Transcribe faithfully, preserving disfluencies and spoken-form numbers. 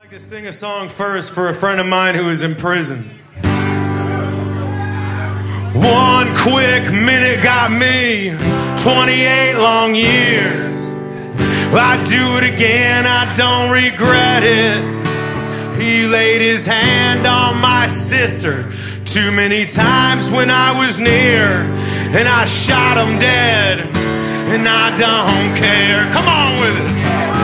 I'd like to sing a song first for a friend of mine who is in prison. One quick minute got me twenty-eight long years. I'd do it again, I don't regret it. He laid his hand on my sister too many times when I was near, and I shot him dead, and I don't care. Come on with it.